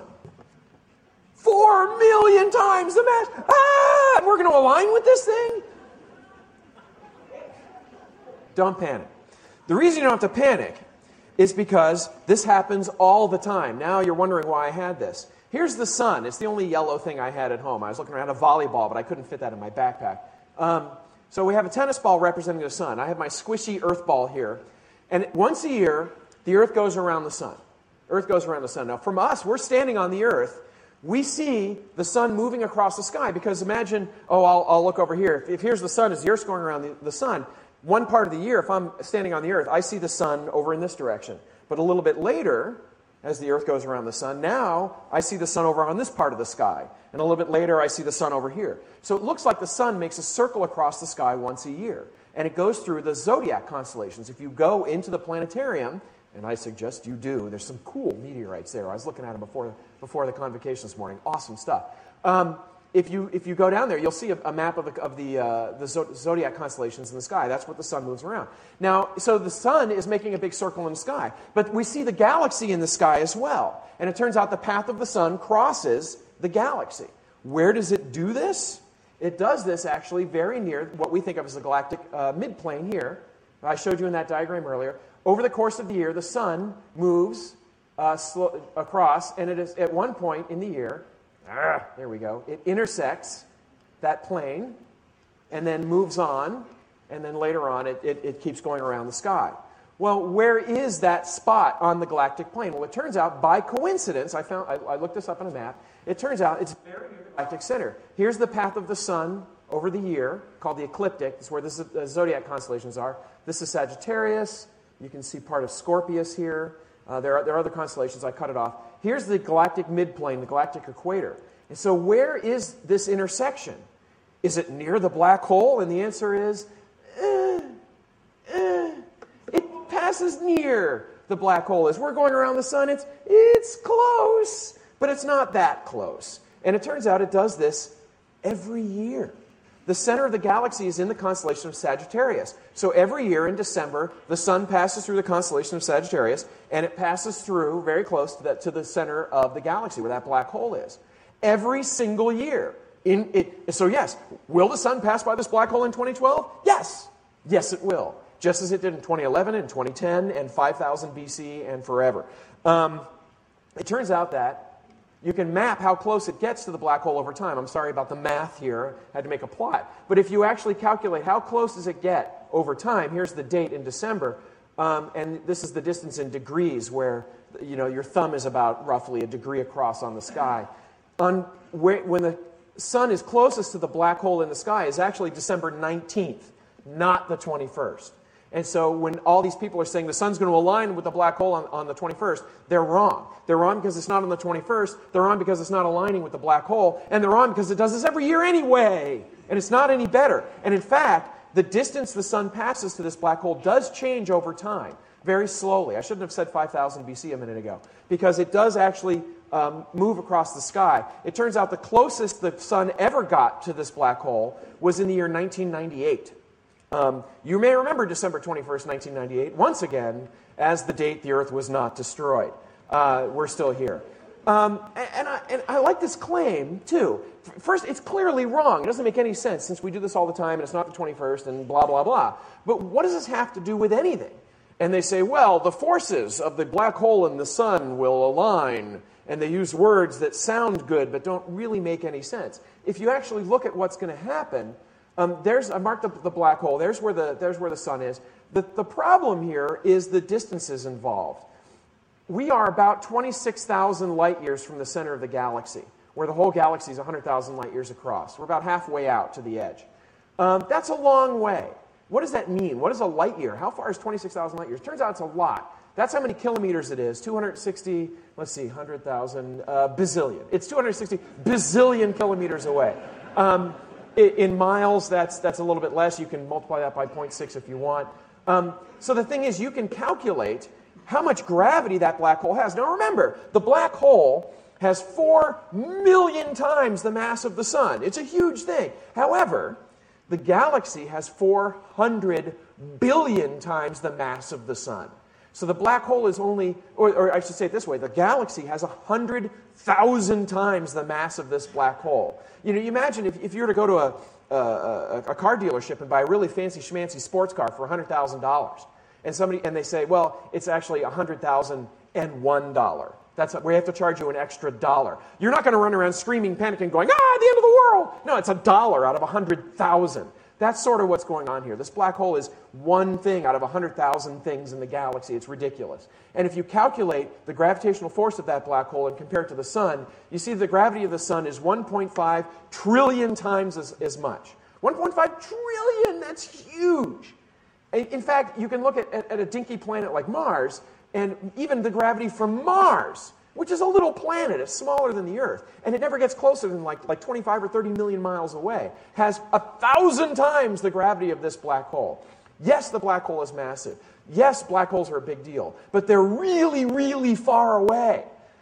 4 million times the mass. And we're going to align with this thing? Don't panic. The reason you don't have to panic is because this happens all the time. Now you're wondering why I had this. Here's the sun. It's the only yellow thing I had at home. I was looking around a volleyball, but I couldn't fit that in my backpack. So we have a tennis ball representing the sun. I have my squishy Earth ball here. And once a year, the Earth goes around the sun. Earth goes around the sun. Now, from us, we're standing on the Earth. We see the sun moving across the sky because imagine, I'll look over here. If here's the sun as the Earth's going around the sun, one part of the year, if I'm standing on the Earth, I see the sun over in this direction. But a little bit later, as the Earth goes around the sun, now I see the sun over on this part of the sky. And a little bit later, I see the sun over here. So it looks like the sun makes a circle across the sky once a year. And it goes through the zodiac constellations. If you go into the planetarium, and I suggest you do, there's some cool meteorites there. I was looking at them before the convocation this morning. Awesome stuff. if you go down there, you'll see a map of the zodiac constellations in the sky. That's what the sun moves around. Now, so the sun is making a big circle in the sky, but we see the galaxy in the sky as well. And it turns out the path of the sun crosses the galaxy. Where does it do this? It does this actually very near what we think of as the galactic midplane here. I showed you in that diagram earlier. Over the course of the year, the sun moves across, and it is at one point in the year, there we go, it intersects that plane and then moves on, and then later on it keeps going around the sky. Well, where is that spot on the galactic plane? Well, it turns out, by coincidence, I looked this up on a map, it turns out it's very near the galactic center. Here's the path of the sun over the year, called the ecliptic. This is where the zodiac constellations are. This is Sagittarius. You can see part of Scorpius here. There are other constellations. I cut it off. Here's the galactic midplane, the galactic equator. And so where is this intersection? Is it near the black hole? And the answer is, it passes near the black hole. As we're going around the sun, it's close, but it's not that close. And it turns out it does this every year. The center of the galaxy is in the constellation of Sagittarius. So every year in December, the sun passes through the constellation of Sagittarius, and it passes through very close to the center of the galaxy, where that black hole is. Every single year. So yes, will the sun pass by this black hole in 2012? Yes. Yes, it will. Just as it did in 2011 and 2010 and 5000 BC and forever. It turns out that you can map how close it gets to the black hole over time. I'm sorry about the math here. I had to make a plot. But if you actually calculate how close does it get over time, here's the date in December, and this is the distance in degrees, where your thumb is about roughly a degree across on the sky. When the sun is closest to the black hole in the sky is actually December 19th, not the 21st. And so when all these people are saying the sun's going to align with the black hole on the 21st, they're wrong. They're wrong because it's not on the 21st. They're wrong because it's not aligning with the black hole. And they're wrong because it does this every year anyway. And it's not any better. And in fact, the distance the sun passes to this black hole does change over time, very slowly. I shouldn't have said 5000 BC a minute ago, because it does actually move across the sky. It turns out the closest the sun ever got to this black hole was in the year 1998. You may remember December 21st, 1998, once again, as the date the Earth was not destroyed. We're still here. And I like this claim, too. First, it's clearly wrong. It doesn't make any sense, since we do this all the time, and it's not the 21st, and blah, blah, blah. But what does this have to do with anything? And they say, well, the forces of the black hole and the sun will align. And they use words that sound good, but don't really make any sense. If you actually look at what's going to happen, I marked the black hole. There's where the sun is. The problem here is the distances involved. We are about 26,000 light years from the center of the galaxy, where the whole galaxy is 100,000 light years across. We're about halfway out to the edge. That's a long way. What does that mean? What is a light year? How far is 26,000 light years? Turns out it's a lot. That's how many kilometers it is. 260, 100,000, bazillion. It's 260 bazillion kilometers away. In miles, that's a little bit less. You can multiply that by 0.6 if you want. So the thing is, you can calculate how much gravity that black hole has. Now remember, the black hole has 4 million times the mass of the sun. It's a huge thing. However, the galaxy has 400 billion times the mass of the sun. So the black hole is only, or I should say it this way, the galaxy has 100,000 times the mass of this black hole. You imagine if you were to go to a car dealership and buy a really fancy schmancy sports car for $100,000, and they say, well, it's actually $100,001. That's we have to charge you an extra $1. You're not going to run around screaming, panicking, going, the end of the world. No, it's $1 out of 100,000. That's sort of what's going on here. This black hole is one thing out of 100,000 things in the galaxy. It's ridiculous. And if you calculate the gravitational force of that black hole and compare it to the sun, you see the gravity of the sun is 1.5 trillion times as much. 1.5 trillion, that's huge. In fact, you can look at a dinky planet like Mars, and even the gravity from Mars, which is a little planet, it's smaller than the Earth, and it never gets closer than like 25 or 30 million miles away, has 1,000 times the gravity of this black hole. Yes, the black hole is massive. Yes, black holes are a big deal, but they're really, really far away.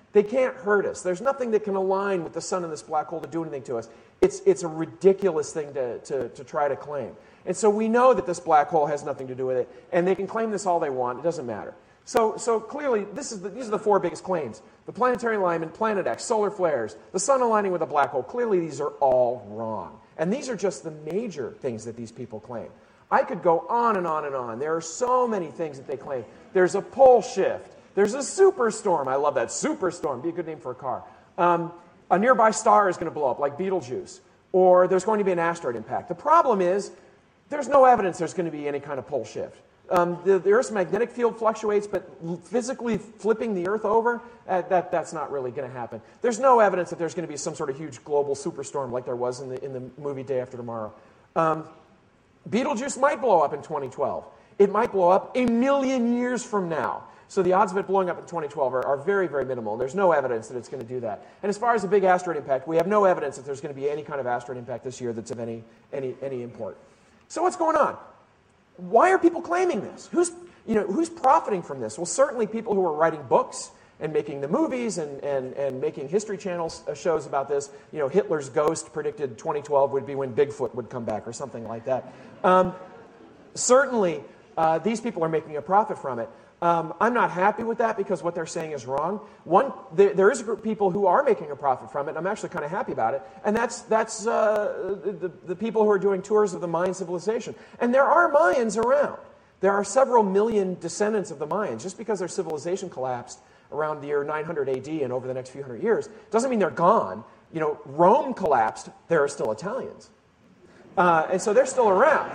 They can't hurt us. There's nothing that can align with the sun and this black hole to do anything to us. It's a ridiculous thing to try to claim. And so we know that this black hole has nothing to do with it, and they can claim this all they want. It doesn't matter. So clearly, these are the four biggest claims. The planetary alignment, Planet X, solar flares, the sun aligning with a black hole. Clearly, these are all wrong. And these are just the major things that these people claim. I could go on and on and on. There are so many things that they claim. There's a pole shift. There's a superstorm. I love that. Superstorm. Be a good name for a car. A nearby star is going to blow up, like Betelgeuse. Or there's going to be an asteroid impact. The problem is, there's no evidence there's going to be any kind of pole shift. The Earth's magnetic field fluctuates, but physically flipping the Earth over, that's not really going to happen. There's no evidence that there's going to be some sort of huge global superstorm like there was in the movie Day After Tomorrow. Betelgeuse might blow up in 2012. It might blow up 1,000,000 years from now. So the odds of it blowing up in 2012 are very, very minimal. There's no evidence that it's going to do that. And as far as a big asteroid impact, we have no evidence that there's going to be any kind of asteroid impact this year that's of any import. So what's going on? Why are people claiming this? Who's profiting from this? Well, certainly people who are writing books and making the movies and making History Channel shows about this. Hitler's ghost predicted 2012 would be when Bigfoot would come back or something like that. Certainly, these people are making a profit from it. I'm not happy with that because what they're saying is wrong. There is a group of people who are making a profit from it. I'm actually kind of happy about it. And that's the people who are doing tours of the Mayan civilization. And there are Mayans around. There are several million descendants of the Mayans. Just because their civilization collapsed around the year 900 AD and over the next few hundred years doesn't mean they're gone. Rome collapsed. There are still Italians. And so they're still around.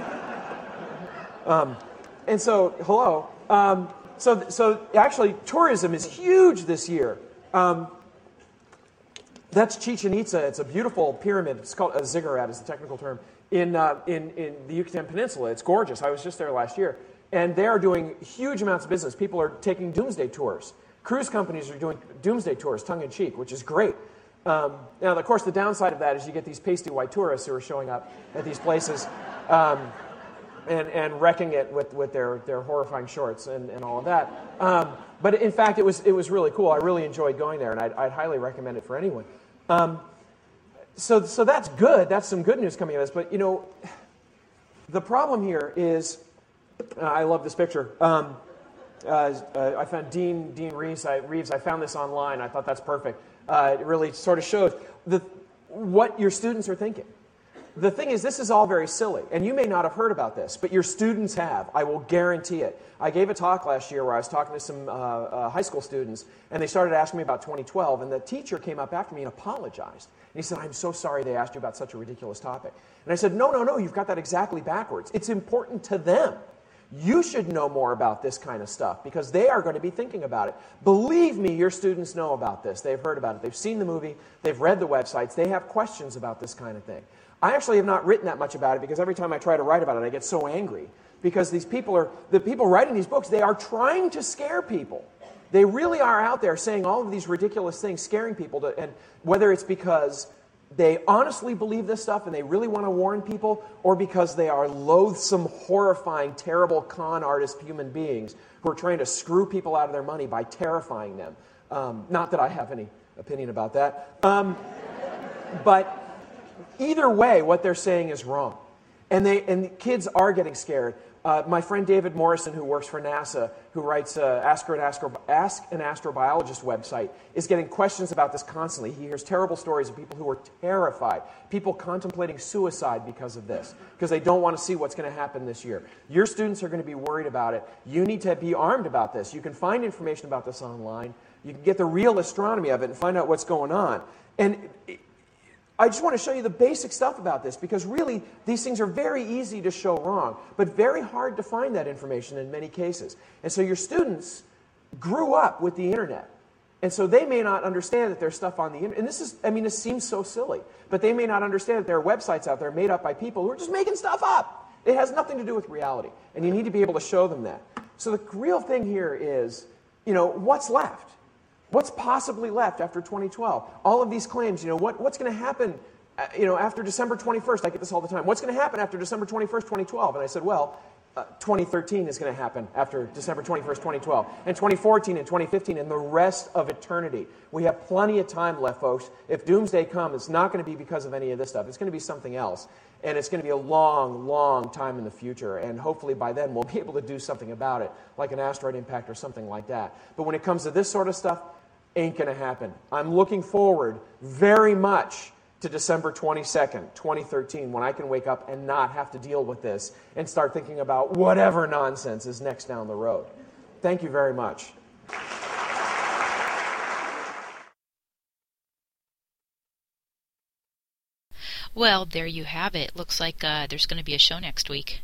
And so, hello. So actually, tourism is huge this year. That's Chichen Itza. It's a beautiful pyramid. It's called a ziggurat, is the technical term, in the Yucatan Peninsula. It's gorgeous. I was just there last year. And they are doing huge amounts of business. People are taking doomsday tours. Cruise companies are doing doomsday tours, tongue-in-cheek, which is great. Now, of course, the downside of that is you get these pasty white tourists who are showing up at these places and wrecking it with their horrifying shorts and all of that. But in fact, it was really cool. I really enjoyed going there, and I'd highly recommend it for anyone. So that's good. That's some good news coming out of this. But, the problem here is, I love this picture. I found Dean Reeves. I found this online. I thought that's perfect. It really sort of shows what your students are thinking. The thing is, this is all very silly, and you may not have heard about this, but your students have. I will guarantee it. I gave a talk last year where I was talking to some high school students, and they started asking me about 2012, and the teacher came up after me and apologized. And he said, "I'm so sorry they asked you about such a ridiculous topic." And I said, No, you've got that exactly backwards. It's important to them. You should know more about this kind of stuff because they are going to be thinking about it. Believe me, your students know about this. They've heard about it. They've seen the movie. They've read the websites. They have questions about this kind of thing. I actually have not written that much about it because every time I try to write about it, I get so angry. Because the people writing these books, they are trying to scare people. They really are out there saying all of these ridiculous things, scaring people. And whether it's because they honestly believe this stuff and they really want to warn people, or because they are loathsome, horrifying, terrible con artist human beings who are trying to screw people out of their money by terrifying them. Not that I have any opinion about that. But either way, what they're saying is wrong. And the kids are getting scared. My friend David Morrison, who works for NASA, who writes Ask an Astrobiologist website, is getting questions about this constantly. He hears terrible stories of people who are terrified, people contemplating suicide because of this, because they don't want to see what's going to happen this year. Your students are going to be worried about it. You need to be armed about this. You can find information about this online. You can get the real astronomy of it and find out what's going on. And I just want to show you the basic stuff about this because really these things are very easy to show wrong, but very hard to find that information in many cases. And so your students grew up with the internet. And so they may not understand that there's stuff on the internet. And this seems so silly, but they may not understand that there are websites out there made up by people who are just making stuff up. It has nothing to do with reality. And you need to be able to show them that. So the real thing here is, what's left? What's possibly left after 2012? All of these claims, what's going to happen, after December 21st? I get this all the time. What's going to happen after December 21st, 2012? And I said, well, 2013 is going to happen after December 21st, 2012, and 2014 and 2015 and the rest of eternity. We have plenty of time left, folks. If doomsday comes, it's not going to be because of any of this stuff. It's going to be something else, and it's going to be a long, long time in the future, and hopefully by then we'll be able to do something about it, like an asteroid impact or something like that. But when it comes to this sort of stuff, ain't going to happen. I'm looking forward very much to December 22nd, 2013, when I can wake up and not have to deal with this and start thinking about whatever nonsense is next down the road. Thank you very much. Well, there you have it. Looks like there's going to be a show next week.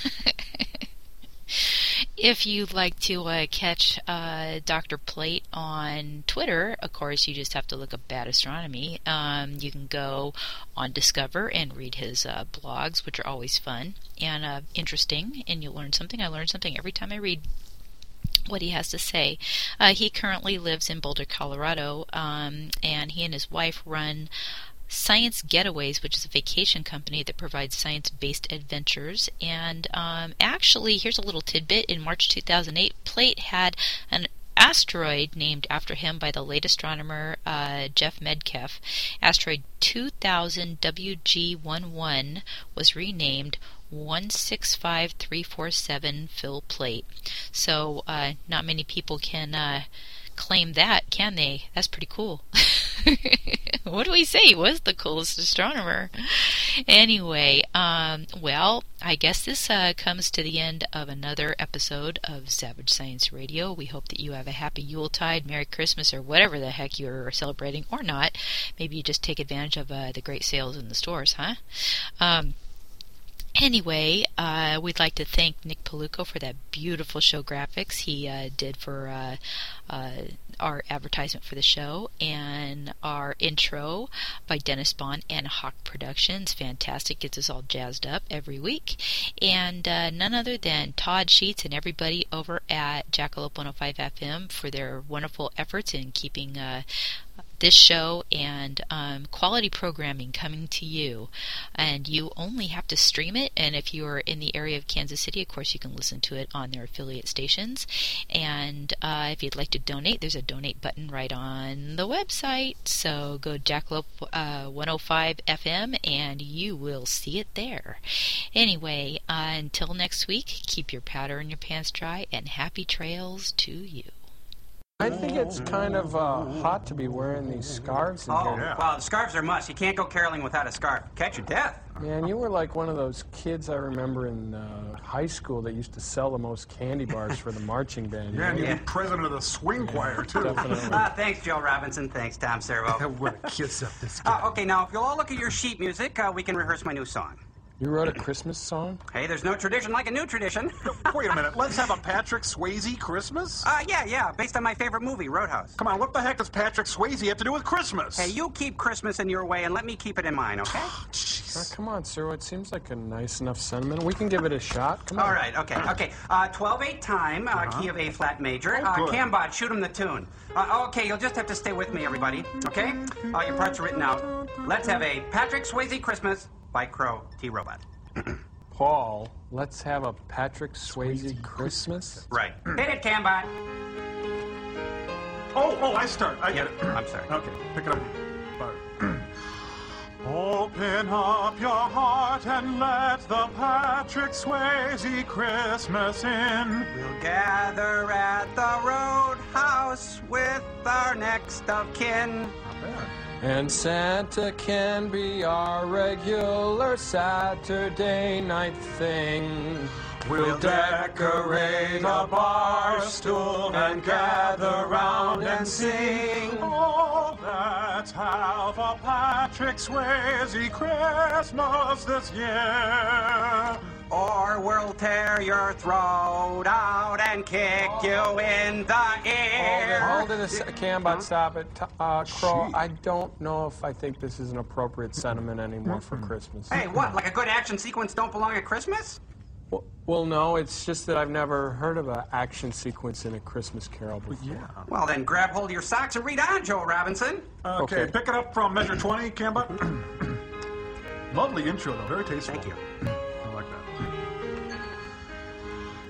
If you'd like to catch Dr. Plate on Twitter, of course, you just have to look up Bad Astronomy. You can go on Discover and read his blogs, which are always fun and interesting, and you'll learn something. I learn something every time I read what he has to say. He currently lives in Boulder, Colorado, and he and his wife run Science Getaways, which is a vacation company that provides science-based adventures. And actually, here's a little tidbit. In March 2008, Plate had an asteroid named after him by the late astronomer Jeff Medkeff. Asteroid 2000 WG11 was renamed 165347 Phil Plate. So not many people can claim that, can they? That's pretty cool. What do we say? He was the coolest astronomer. Anyway, well, I guess this comes to the end of another episode of Savage Science Radio. We hope that you have a happy Yuletide, Merry Christmas, or whatever the heck you're celebrating, or not. Maybe you just take advantage of the great sales in the stores, huh? Anyway, we'd like to thank Nick Paluco for that beautiful show graphics he did for our advertisement for the show, and our intro by Dennis Bond and Hawk Productions. Fantastic, gets us all jazzed up every week. And none other than Todd Sheets and everybody over at Jackalope 105 FM for their wonderful efforts in keeping this show and quality programming coming to you. And you only have to stream it, and if you're in the area of Kansas City, of course you can listen to it on their affiliate stations. And if you'd like to donate, there's a donate button right on the website, so go Jackalope 105 FM and you will see it there. Anyway, until next week, keep your powder in your pants dry, and happy trails to you. I think it's kind of hot to be wearing these scarves in here. Well, the scarves are must. You can't go caroling without a scarf. Catch your death. Man, you were like one of those kids I remember in high school that used to sell the most candy bars for the marching band. Yeah, and you're president of the swing choir, too. Definitely. Thanks, Joe Robinson. Thanks, Tom Servo. What a kiss up this guy. Okay, now, if you'll all look at your sheet music, we can rehearse my new song. You wrote a Christmas song? Hey, there's no tradition like a new tradition. Wait a minute, let's have a Patrick Swayze Christmas? Yeah, based on my favorite movie, Roadhouse. Come on, what the heck does Patrick Swayze have to do with Christmas? Hey, you keep Christmas in your way and let me keep it in mine, okay? Come on, sir, it seems like a nice enough sentiment. We can give it a shot. Come on. All right, okay. 12/8 time, key of A flat major. Cambot, shoot him the tune. Okay, you'll just have to stay with me, everybody, okay? Your parts are written out. Let's have a Patrick Swayze Christmas by Crow T-Robot. Paul, let's have a Patrick Swayze Christmas? Right. Hit it, Cambot. Oh, I start. I get it. I'm sorry. Okay, pick it up. Open up your heart and let the Patrick Swayze Christmas in. We'll gather at the Roadhouse with our next of kin. Not bad. And Santa can be our regular Saturday night thing. We'll decorate a bar stool and gather round and sing. Oh, let's have a Patrick Swayze Christmas this year. Or we'll tear your throat out and kick you in the ear. Hold it a second, Cambot, stop it. Crow, I don't know if I think this is an appropriate sentiment anymore for Christmas. Hey, what, like a good action sequence don't belong at Christmas? Well, no, it's just that I've never heard of an action sequence in a Christmas Carol before. Yeah. Well, then grab hold of your socks and read on, Joe Robinson. Okay, pick it up from measure 20, Cambot. Lovely intro, though. Very tasteful. Thank you. I like that.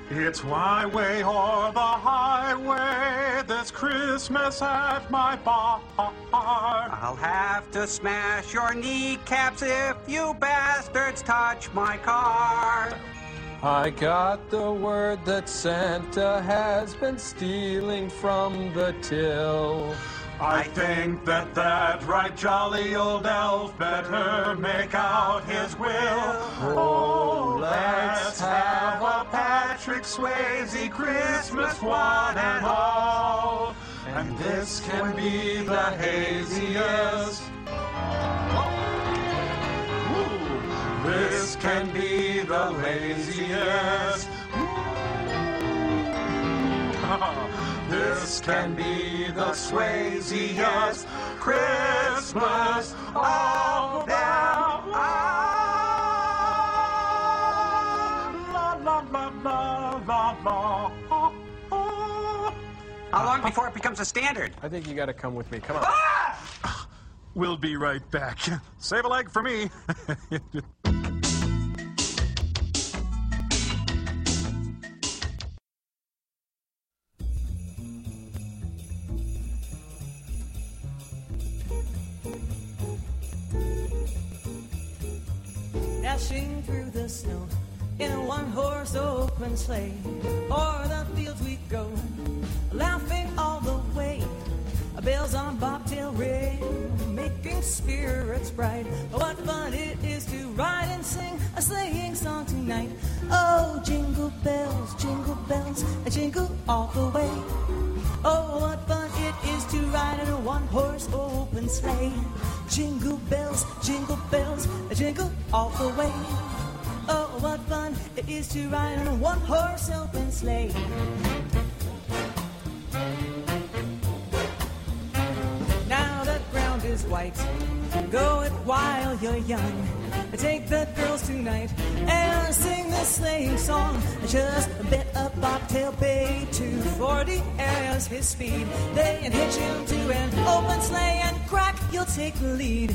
It's my way or the highway this Christmas at my bar. I'll have to smash your kneecaps if you bastards touch my car. I got the word that Santa has been stealing from the till. I think that right jolly old elf better make out his will. Oh, let's have a Patrick Swayze Christmas one and all. And this can be the haziest. This can be the laziest. This can be the Swayziest Christmas of them. La la la la la la. How long before it becomes a standard? I think you gotta come with me. Come on. We'll be right back. Save a leg for me. Dashing through the snow in a one-horse open sleigh. O'er the fields we go, laughing all the way. Bells on bobtail ring, making spirits bright. What fun it is to ride and sing a sleighing song tonight. Oh, jingle bells, jingle all the way. Oh, what fun it is to ride in a one-horse open sleigh. Jingle bells, jingle all the way. Oh, what fun it is to ride in a one-horse open sleigh. Now the ground is white, go it while you're young. Take the girls tonight and sing this sleighing song. Just a bit of bobtail bay, 240 as his speed. They hitch him to an open sleigh and crack, you'll take the lead.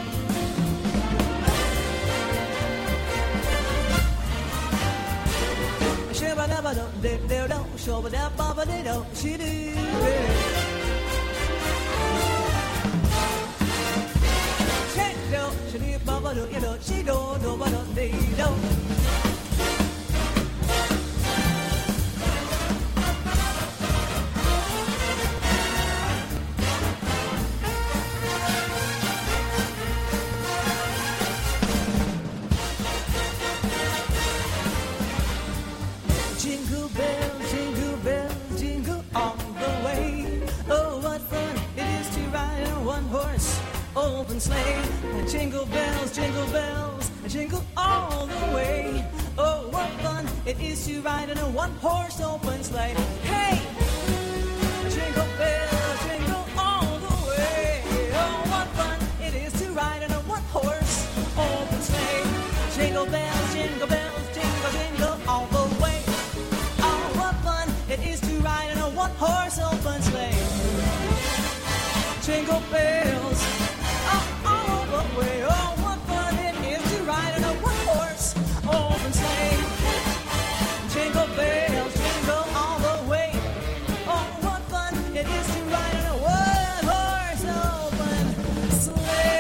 Jingle bells, jingle all the way. Oh, what fun it is to ride in a one-horse open sleigh. Jingle bells, jingle all the way. Oh, what fun it is to ride in a one-horse open sleigh. Hey! Jingle bells, jingle all the way. Oh, what fun it is to ride in a one-horse open sleigh. Jingle bells, jingle all the way. Oh, what fun it is to ride in a one-horse open sleigh. Jingle bells, all the way. Oh, what fun it is to ride in a one-horse open sleigh. Jingle bells, jingle all the way. Oh, what fun it is to ride in a one-horse open sleigh.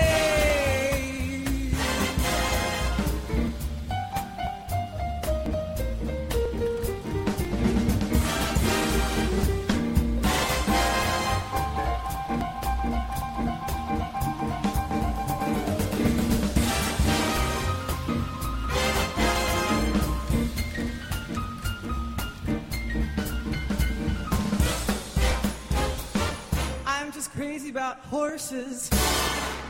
I'm just crazy about horses.